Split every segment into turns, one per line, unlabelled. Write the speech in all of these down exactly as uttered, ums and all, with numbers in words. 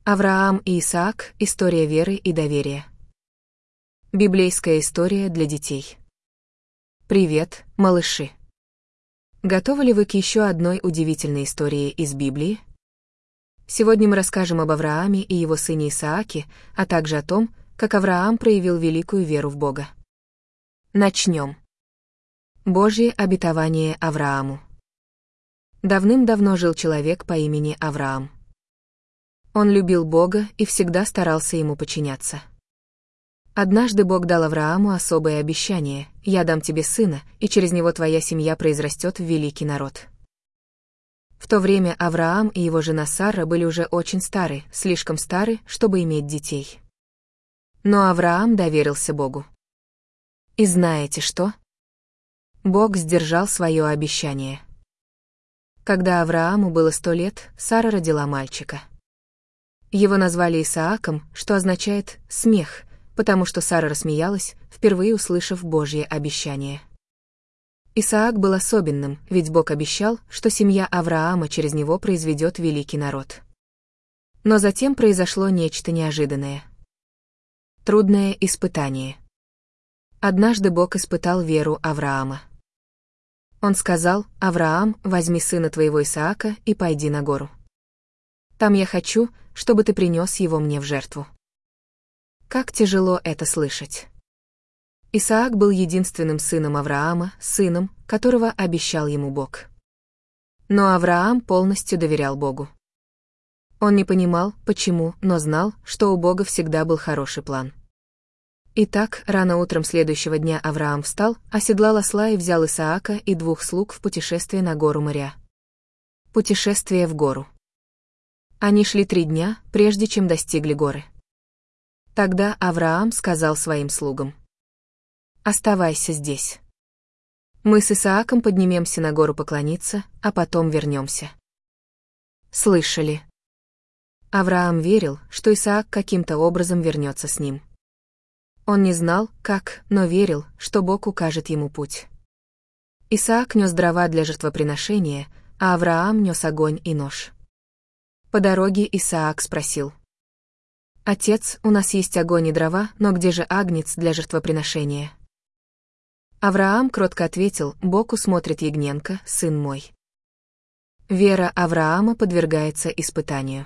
Авраам и Исаак. История веры и доверия. Библейская история для детей. Привет, малыши! Готовы ли вы к еще одной удивительной истории из Библии? Сегодня мы расскажем об Аврааме и его сыне Исааке, а также о том, как Авраам проявил великую веру в Бога. Начнем. Божье обетование Аврааму. Давным-давно жил человек по имени Авраам. Он любил Бога и всегда старался ему подчиняться. Однажды Бог дал Аврааму особое обещание: «Я дам тебе сына, и через него твоя семья произрастет в великий народ». В то время Авраам и его жена Сара были уже очень стары, слишком стары, чтобы иметь детей. Но Авраам доверился Богу. И знаете что? Бог сдержал свое обещание. Когда Аврааму было сто лет, Сара родила мальчика. Его назвали Исааком, что означает «смех», потому что Сара рассмеялась, впервые услышав Божье обещание. Исаак был особенным, ведь Бог обещал, что семья Авраама через него произведет великий народ. Но затем произошло нечто неожиданное. Трудное испытание. Однажды Бог испытал веру Авраама. Он сказал: «Авраам, возьми сына твоего Исаака и пойди на гору. Там я хочу, чтобы ты принес его мне в жертву». Как тяжело это слышать. Исаак был единственным сыном Авраама, сыном, которого обещал ему Бог. Но Авраам полностью доверял Богу. Он не понимал, почему, но знал, что у Бога всегда был хороший план. Итак, рано утром следующего дня Авраам встал, оседлал осла и взял Исаака и двух слуг в путешествие на гору Моря. Путешествие в гору. Они шли три дня, прежде чем достигли горы. Тогда Авраам сказал своим слугам: «Оставайся здесь. Мы с Исааком поднимемся на гору поклониться, а потом вернемся». Слышали? Авраам верил, что Исаак каким-то образом вернется с ним. Он не знал, как, но верил, что Бог укажет ему путь. Исаак нес дрова для жертвоприношения, а Авраам нес огонь и нож. По дороге Исаак спросил: «Отец, у нас есть огонь и дрова, но где же агнец для жертвоприношения?» Авраам кротко ответил: «Бог усмотрит ягненка, сын мой». Вера Авраама подвергается испытанию.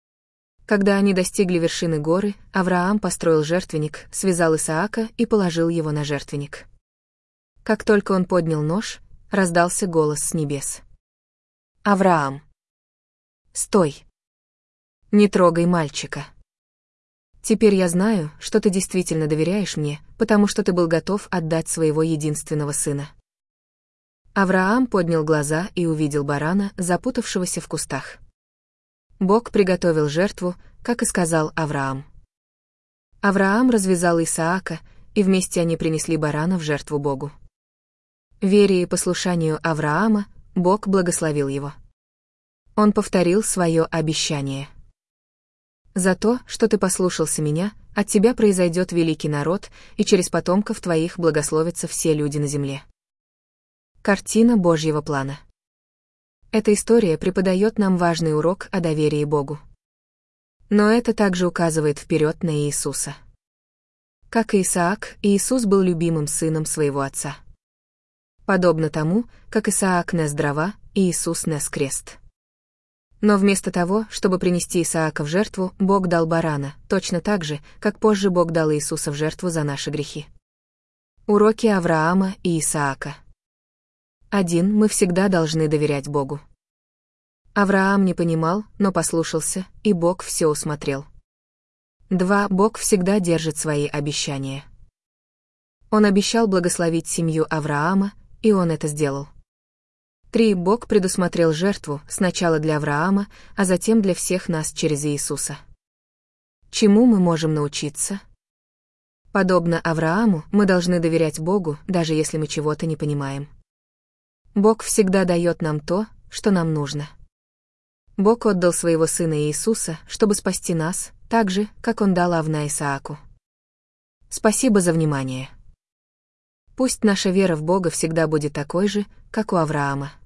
Когда они достигли вершины горы, Авраам построил жертвенник, связал Исаака и положил его на жертвенник. Как только он поднял нож, раздался голос с небес: «Авраам! Стой! Не трогай мальчика. Теперь я знаю, что ты действительно доверяешь мне, потому что ты был готов отдать своего единственного сына». Авраам поднял глаза и увидел барана, запутавшегося в кустах. Бог приготовил жертву, как и сказал Авраам. Авраам развязал Исаака, и вместе они принесли барана в жертву Богу. Вере и послушанию Авраама Бог благословил его. Он повторил свое обещание: «За то, что ты послушался меня, от тебя произойдет великий народ, и через потомков твоих благословятся все люди на земле». Картина Божьего плана. Эта история преподает нам важный урок о доверии Богу. Но это также указывает вперед на Иисуса. Как и Исаак, Иисус был любимым сыном своего отца. Подобно тому, как Исаак нес дрова, Иисус нес крест. Но вместо того, чтобы принести Исаака в жертву, Бог дал барана, точно так же, как позже Бог дал Иисуса в жертву за наши грехи. Уроки Авраама и Исаака. Один. Мы всегда должны доверять Богу. Авраам не понимал, но послушался, и Бог все усмотрел. Два. Бог всегда держит свои обещания. Он обещал благословить семью Авраама, и он это сделал. Три. Бог предусмотрел жертву, сначала для Авраама, а затем для всех нас через Иисуса. Чему мы можем научиться? Подобно Аврааму, мы должны доверять Богу, даже если мы чего-то не понимаем. Бог всегда дает нам то, что нам нужно. Бог отдал своего Сына Иисуса, чтобы спасти нас, так же, как Он дал Авна Исааку. Спасибо за внимание. Пусть наша вера в Бога всегда будет такой же, как у Авраама.